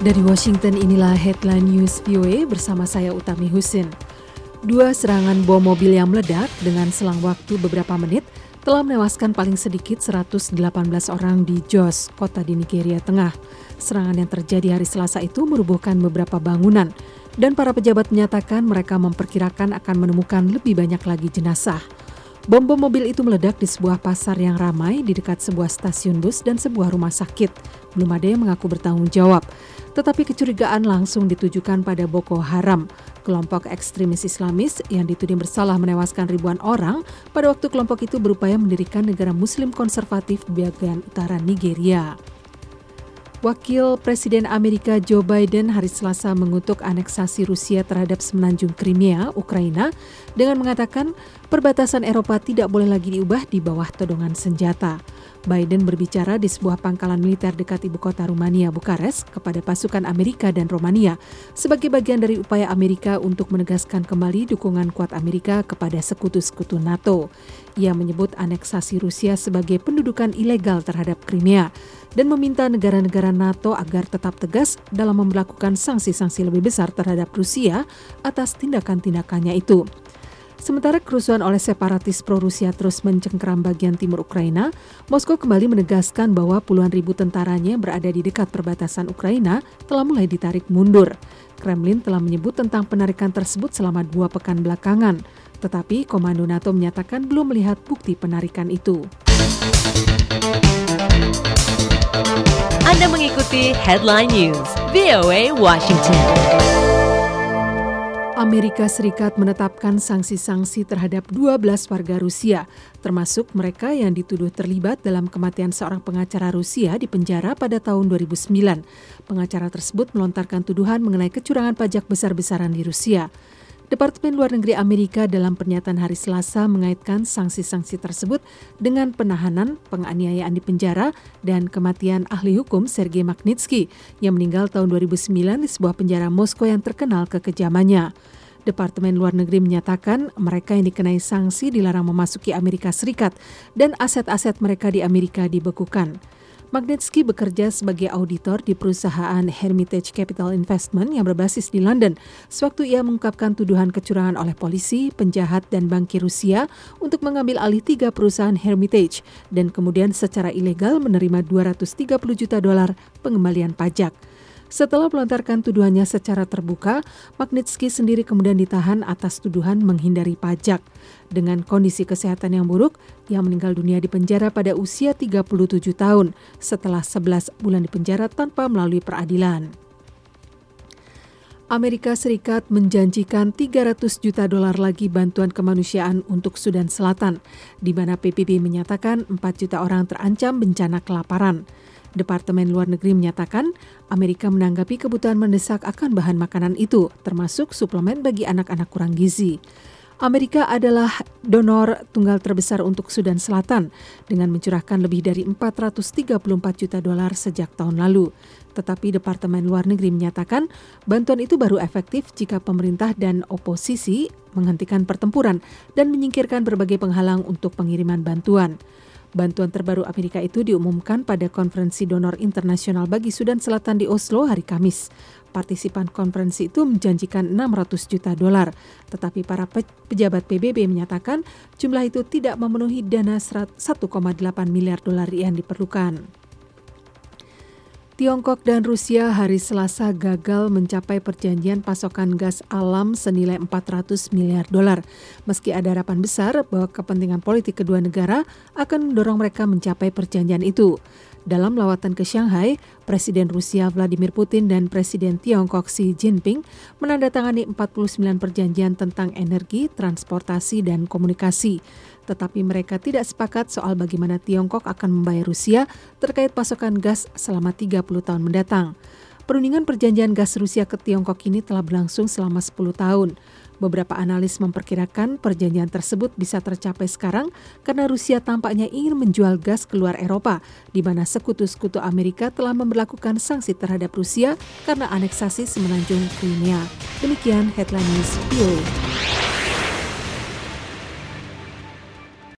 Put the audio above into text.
Dari Washington, inilah Headline News VOA bersama saya Utami Husin. 2 serangan bom mobil yang meledak dengan selang waktu beberapa menit telah menewaskan paling sedikit 118 orang di Jos, kota di Nigeria Tengah. Serangan yang terjadi hari Selasa itu merubuhkan beberapa bangunan dan para pejabat menyatakan mereka memperkirakan akan menemukan lebih banyak lagi jenazah. Bom-bom mobil itu meledak di sebuah pasar yang ramai di dekat sebuah stasiun bus dan sebuah rumah sakit. Belum ada yang mengaku bertanggung jawab. Tetapi kecurigaan langsung ditujukan pada Boko Haram, kelompok ekstremis Islamis yang dituding bersalah menewaskan ribuan orang pada waktu kelompok itu berupaya mendirikan negara Muslim konservatif di bagian utara Nigeria. Wakil Presiden Amerika Joe Biden hari Selasa mengutuk aneksasi Rusia terhadap semenanjung Crimea, Ukraina, dengan mengatakan perbatasan Eropa tidak boleh lagi diubah di bawah todongan senjata. Biden berbicara di sebuah pangkalan militer dekat ibu kota Rumania, Bukares, kepada pasukan Amerika dan Romania sebagai bagian dari upaya Amerika untuk menegaskan kembali dukungan kuat Amerika kepada sekutu-sekutu NATO. Ia menyebut aneksasi Rusia sebagai pendudukan ilegal terhadap Crimea dan meminta negara-negara NATO agar tetap tegas dalam memberlakukan sanksi-sanksi lebih besar terhadap Rusia atas tindakan-tindakannya itu. Sementara kerusuhan oleh separatis pro-Rusia terus mencengkeram bagian timur Ukraina, Moskow kembali menegaskan bahwa puluhan ribu tentaranya berada di dekat perbatasan Ukraina telah mulai ditarik mundur. Kremlin telah menyebut tentang penarikan tersebut selama 2 pekan belakangan, tetapi Komando NATO menyatakan belum melihat bukti penarikan itu. Anda mengikuti Headline News, VOA Washington. Amerika Serikat menetapkan sanksi-sanksi terhadap 12 warga Rusia, termasuk mereka yang dituduh terlibat dalam kematian seorang pengacara Rusia di penjara pada tahun 2009. Pengacara tersebut melontarkan tuduhan mengenai kecurangan pajak besar-besaran di Rusia. Departemen Luar Negeri Amerika dalam pernyataan hari Selasa mengaitkan sanksi-sanksi tersebut dengan penahanan, penganiayaan di penjara, dan kematian ahli hukum Sergei Magnitsky yang meninggal tahun 2009 di sebuah penjara Moskow yang terkenal kekejamannya. Departemen Luar Negeri menyatakan mereka yang dikenai sanksi dilarang memasuki Amerika Serikat dan aset-aset mereka di Amerika dibekukan. Magnitsky bekerja sebagai auditor di perusahaan Hermitage Capital Investment yang berbasis di London sewaktu ia mengungkapkan tuduhan kecurangan oleh polisi, penjahat, dan bankir Rusia untuk mengambil alih 3 perusahaan Hermitage dan kemudian secara ilegal menerima $230 juta pengembalian pajak. Setelah melontarkan tuduhannya secara terbuka, Magnitsky sendiri kemudian ditahan atas tuduhan menghindari pajak. Dengan kondisi kesehatan yang buruk, ia meninggal dunia di penjara pada usia 37 tahun setelah 11 bulan di penjara tanpa melalui peradilan. Amerika Serikat menjanjikan $300 juta lagi bantuan kemanusiaan untuk Sudan Selatan, di mana PBB menyatakan 4 juta orang terancam bencana kelaparan. Departemen Luar Negeri menyatakan Amerika menanggapi kebutuhan mendesak akan bahan makanan itu, termasuk suplemen bagi anak-anak kurang gizi. Amerika adalah donor tunggal terbesar untuk Sudan Selatan dengan mencurahkan lebih dari $434 juta sejak tahun lalu. Tetapi Departemen Luar Negeri menyatakan bantuan itu baru efektif jika pemerintah dan oposisi menghentikan pertempuran dan menyingkirkan berbagai penghalang untuk pengiriman bantuan. Bantuan terbaru Amerika itu diumumkan pada konferensi donor internasional bagi Sudan Selatan di Oslo hari Kamis. Partisipan konferensi itu menjanjikan $600 juta, tetapi para pejabat PBB menyatakan jumlah itu tidak memenuhi dana $1,8 miliar yang diperlukan. Tiongkok dan Rusia hari Selasa gagal mencapai perjanjian pasokan gas alam senilai $400 miliar. Meski ada harapan besar bahwa kepentingan politik kedua negara akan mendorong mereka mencapai perjanjian itu. Dalam lawatan ke Shanghai, Presiden Rusia Vladimir Putin dan Presiden Tiongkok Xi Jinping menandatangani 49 perjanjian tentang energi, transportasi, dan komunikasi. Tetapi mereka tidak sepakat soal bagaimana Tiongkok akan membayar Rusia terkait pasokan gas selama 30 tahun mendatang. Perundingan perjanjian gas Rusia ke Tiongkok ini telah berlangsung selama 10 tahun. Beberapa analis memperkirakan perjanjian tersebut bisa tercapai sekarang karena Rusia tampaknya ingin menjual gas keluar Eropa, di mana sekutu-sekutu Amerika telah memberlakukan sanksi terhadap Rusia karena aneksasi semenanjung Crimea. Demikian Headline News VOA.